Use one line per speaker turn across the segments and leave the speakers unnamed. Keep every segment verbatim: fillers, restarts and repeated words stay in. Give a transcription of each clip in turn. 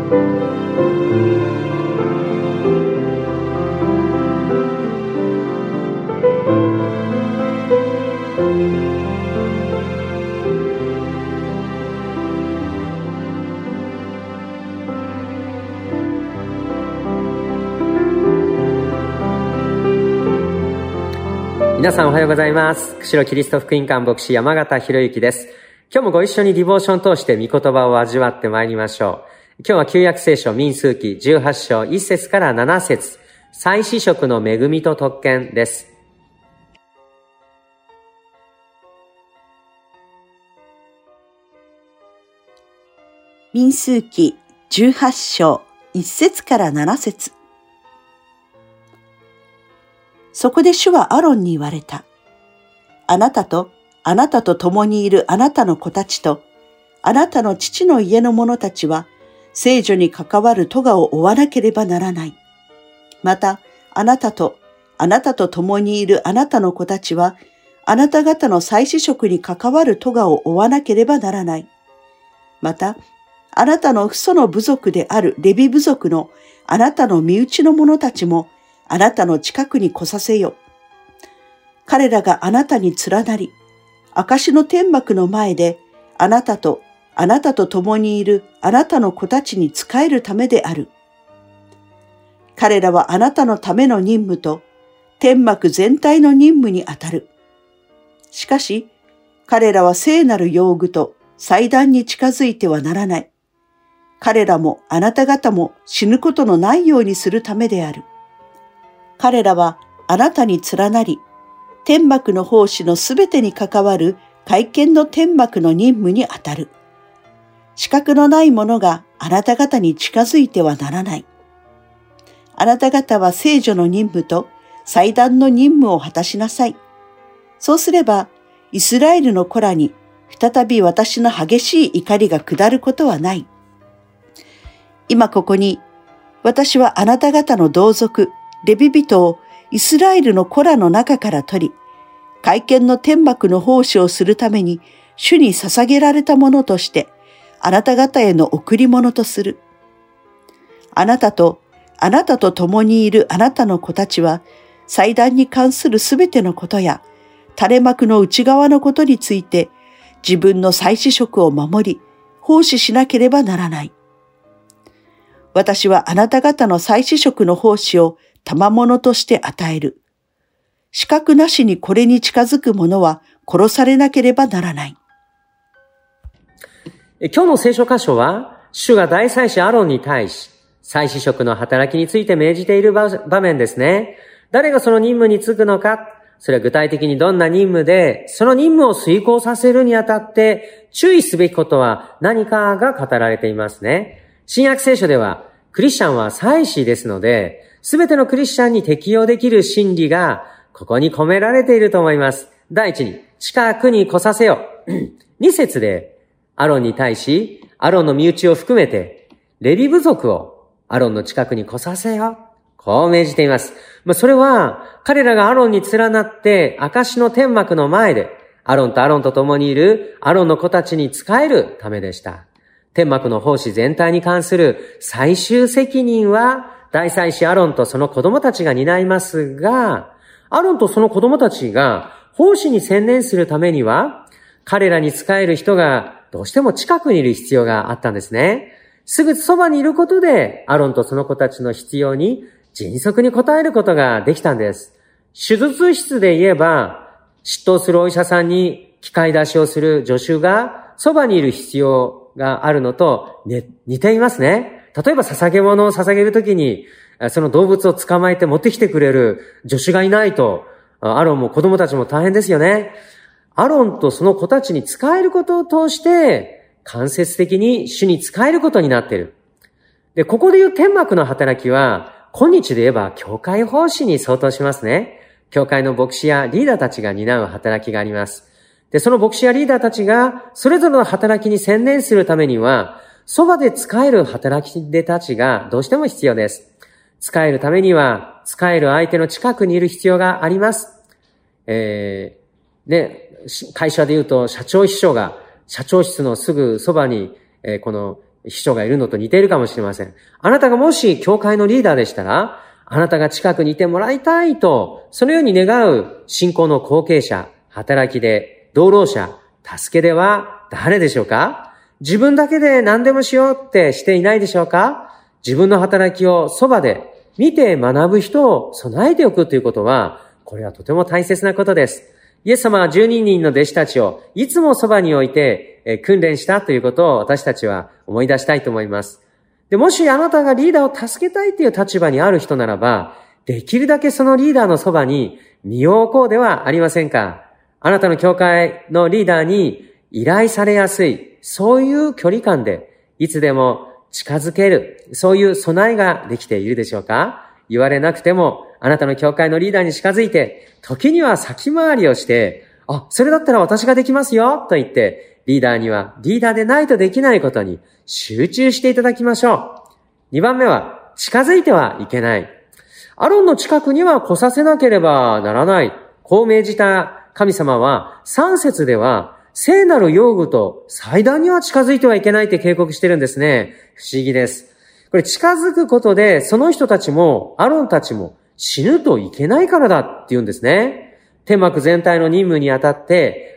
皆さんおはようございます。釧路キリスト福音館牧師山形博之です。今日もご一緒にディボーションを通して御言葉を味わってまいりましょう。今日は旧約聖書民数記じゅうはち章いち節からなな節、再子食の恵みと特権です。
民数記じゅうはち章いち節からなな節。そこで主はアロンに言われた。あなたと、あなたと共にいるあなたの子たちと、あなたの父の家の者たちは、聖女に関わる咎を負わなければならない。また、あなたと、あなたと共にいるあなたの子たちは、あなた方の再子食に関わる咎を負わなければならない。また、あなたの父祖の部族であるレビ部族のあなたの身内の者たちも、あなたの近くに来させよ。彼らがあなたに連なり、証の天幕の前で、あなたと、あなたと共にいるあなたの子たちに仕えるためである。彼らはあなたのための任務と、天幕全体の任務にあたる。しかし、彼らは聖なる用具と祭壇に近づいてはならない。彼らもあなた方も死ぬことのないようにするためである。彼らはあなたに連なり、天幕の奉仕のすべてに関わる会見の天幕の任務にあたる。資格のない者があなた方に近づいてはならない。あなた方は聖女の任務と祭壇の任務を果たしなさい。そうすれば、イスラエルの子らに再び私の激しい怒りが下ることはない。今ここに、私はあなた方の同族、レビ人をイスラエルの子らの中から取り、会見の天幕の奉仕をするために主に捧げられたものとして、あなた方への贈り物とする。あなたと、あなたと共にいるあなたの子たちは、祭壇に関するすべてのことや、垂れ幕の内側のことについて、自分の祭司職を守り、奉仕しなければならない。私はあなた方の祭司職の奉仕を賜物として与える。資格なしにこれに近づく者は殺されなければならない。
今日の聖書箇所は、主が大祭司アロンに対し、祭司職の働きについて命じている場面ですね。誰がその任務に就くのか、それは具体的にどんな任務で、その任務を遂行させるにあたって注意すべきことは何かが語られていますね。新約聖書では、クリスチャンは祭司ですので、すべてのクリスチャンに適用できる真理がここに込められていると思います。第一に、近くに来させよ。二節で、アロンに対し、アロンの身内を含めて、レビ部族をアロンの近くに来させよ。こう命じています。まあ、それは、彼らがアロンに連なって、証の天幕の前で、アロンとアロンと共にいるアロンの子たちに仕えるためでした。天幕の奉仕全体に関する最終責任は、大祭司アロンとその子供たちが担いますが、アロンとその子供たちが奉仕に専念するためには、彼らに仕える人がどうしても近くにいる必要があったんですね。すぐそばにいることで、アロンとその子たちの必要に迅速に応えることができたんです。手術室で言えば、執刀するお医者さんに器械出しをする助手がそばにいる必要があるのと、ね、似ていますね。例えば捧げ物を捧げるときに、その動物を捕まえて持ってきてくれる助手がいないと、アロンも子供たちも大変ですよね。アロンとその子たちに仕えることを通して、間接的に主に仕えることになっている。で、ここでいう天幕の働きは、今日で言えば教会奉仕に相当しますね。教会の牧師やリーダーたちが担う働きがあります。で、その牧師やリーダーたちがそれぞれの働きに専念するためには、そばで仕える働き手たちがどうしても必要です。仕えるためには、仕える相手の近くにいる必要があります。えー、ね、会社で言うと社長秘書が社長室のすぐそばに、えー、この秘書がいるのと似ているかもしれません。あなたがもし教会のリーダーでしたら、あなたが近くにいてもらいたいと、そのように願う信仰の後継者、働き手、同労者、助け手は誰でしょうか？自分だけで何でもしようってしていないでしょうか？自分の働きをそばで見て学ぶ人を備えておくということは、これはとても大切なことです。イエス様はじゅうににんの弟子たちをいつもそばに置いて、えー、訓練したということを私たちは思い出したいと思います。で、もしあなたがリーダーを助けたいという立場にある人ならば、できるだけそのリーダーのそばに身を置こうではありませんか。あなたの教会のリーダーに依頼されやすい、そういう距離感でいつでも近づける、そういう備えができているでしょうか。言われなくてもあなたの教会のリーダーに近づいて、時には先回りをして、あ、それだったら私ができますよと言って、リーダーにはリーダーでないとできないことに集中していただきましょう。にばんめは、近づいてはいけない。アロンの近くには来させなければならない。こう命じた神様は、さん節では、聖なる用具と祭壇には近づいてはいけないって警告してるんですね。不思議です。これ近づくことで、その人たちも、アロンたちも死ぬといけないからだって言うんですね。天幕全体の任務にあたって、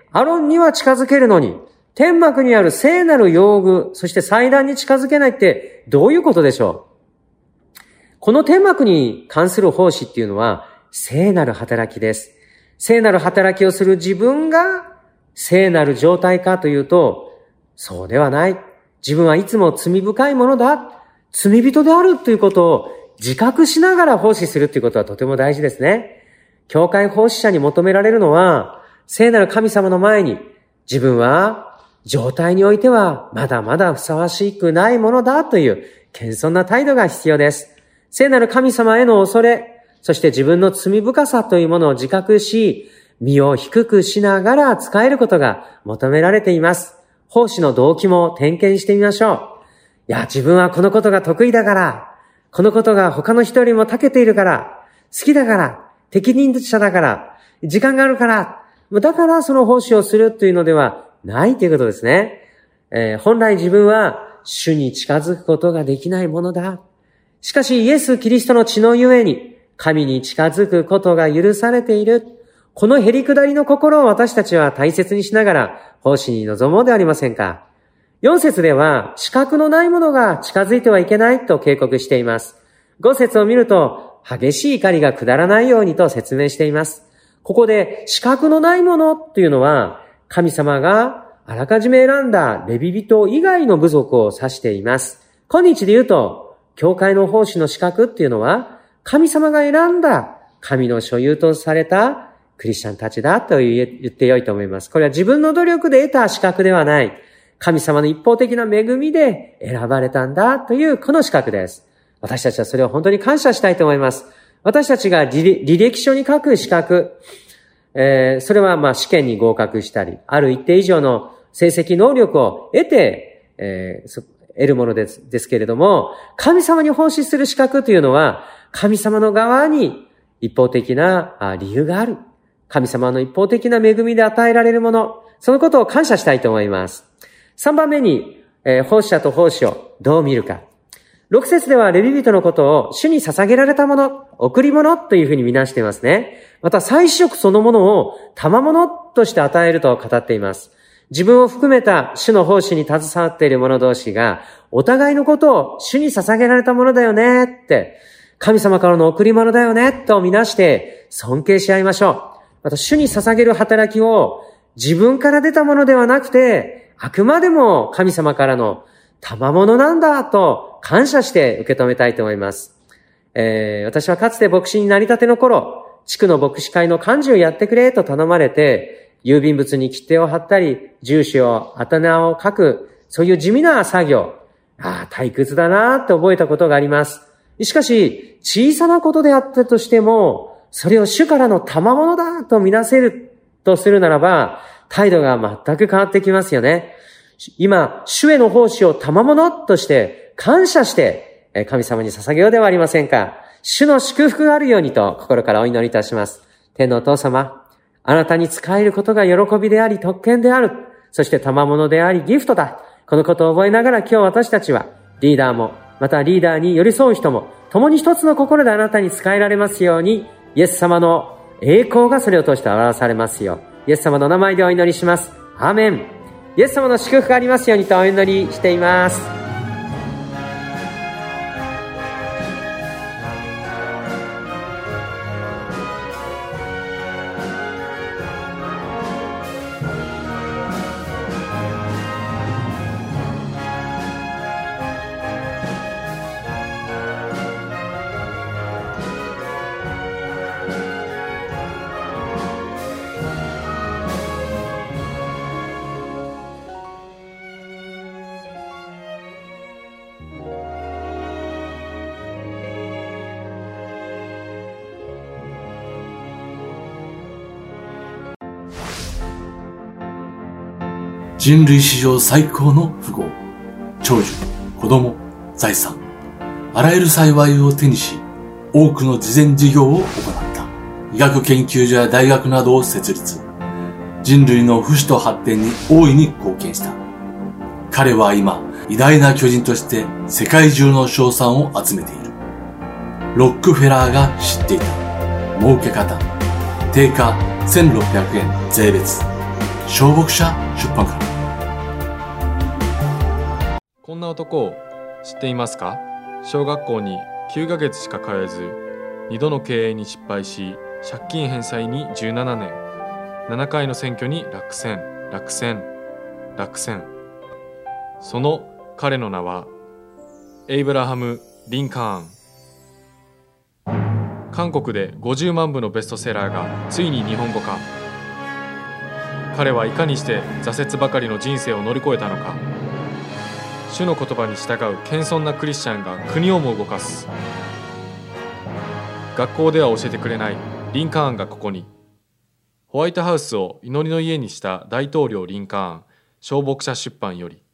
アロンには近づけるのに、天幕にある聖なる用具、そして祭壇に近づけないってどういうことでしょう？この天幕に関する奉仕っていうのは聖なる働きです。聖なる働きをする自分が聖なる状態かというと、そうではない。自分はいつも罪深いものだ。罪人であるということを自覚しながら奉仕するということはとても大事ですね。教会奉仕者に求められるのは、聖なる神様の前に自分は状態においてはまだまだふさわしくないものだという謙遜な態度が必要です。聖なる神様への恐れ、そして自分の罪深さというものを自覚し、身を低くしながら使えることが求められています。奉仕の動機も点検してみましょう。いや、自分はこのことが得意だから、このことが他の人よりも長けているから、好きだから、適任者だから、時間があるから、だからその奉仕をするというのではないということですね。えー、本来自分は主に近づくことができないものだ。しかしイエス・キリストの血のゆえに神に近づくことが許されている。このへりくだりの心を私たちは大切にしながら奉仕に臨もうではありませんか。よん節では資格のないものが近づいてはいけないと警告しています。ご節を見ると激しい怒りが下らないようにと説明しています。ここで資格のないものというのは神様があらかじめ選んだレビ人以外の部族を指しています。今日で言うと、教会の奉仕の資格っていうのは、神様が選んだ神の所有とされたクリスチャンたちだと言ってよいと思います。これは自分の努力で得た資格ではない。神様の一方的な恵みで選ばれたんだというこの資格です。私たちはそれを本当に感謝したいと思います。私たちが履歴書に書く資格、えー、それはまあ試験に合格したり、ある一定以上の成績能力を得て、えー、得るものです、ですけれども、神様に奉仕する資格というのは、神様の側に一方的な理由がある。神様の一方的な恵みで与えられるもの、そのことを感謝したいと思います。さんばんめに、えー、奉仕者と奉仕をどう見るか。ろく節ではレビ人のことを主に捧げられたもの、贈り物というふうに見なしていますね。また祭司職そのものを賜物として与えると語っています。自分を含めた主の奉仕に携わっている者同士がお互いのことを主に捧げられたものだよねって、神様からの贈り物だよねとみなして尊敬し合いましょう。また主に捧げる働きを自分から出たものではなくて、あくまでも神様からの賜物なんだと感謝して受け止めたいと思います。えー、私はかつて牧師になりたての頃、地区の牧師会の幹事をやってくれと頼まれて、郵便物に切手を貼ったり、住所を宛名を書く、そういう地味な作業。ああ、退屈だなって覚えたことがあります。しかし、小さなことであったとしても、それを主からの賜物だとみなせるとするならば、態度が全く変わってきますよね。今、主への奉仕を賜物として感謝して神様に捧げようではありませんか。主の祝福があるようにと心からお祈りいたします。天のお父様、あなたに仕えることが喜びであり特権である。そして賜物でありギフトだ。 このことを覚えながら今日私たちはリーダーも、またリーダーに寄り添う人も、共に一つの心であなたに仕えられますように、イエス様の栄光がそれを通して表されますよう、イエス様の名前でお祈りします。アーメン。イエス様の祝福がありますようにとお祈りしています。
人類史上最高の富豪、長寿、子供、財産、あらゆる幸いを手にし、多くの慈善事業を行った。医学研究所や大学などを設立。人類の不死と発展に大いに貢献した。彼は今、偉大な巨人として世界中の称賛を集めている。ロックフェラーが知っていた。儲け方。定価せんろっぴゃくえん税別。小牧者出版から。
こんな男を知っていますか？小学校にきゅうかげつしか通えず、にどの経営に失敗し、借金返済にじゅうななねん、ななかいの選挙に落選、落選、落選。その彼の名は、エイブラハム・リンカーン。韓国でごじゅうまんぶのベストセラーがついに日本語化。彼はいかにして挫折ばかりの人生を乗り越えたのか。主の言葉に従う謙遜なクリスチャンが国をも動かす。学校では教えてくれないリンカーンがここに。ホワイトハウスを祈りの家にした大統領リンカーン、小牧者出版より。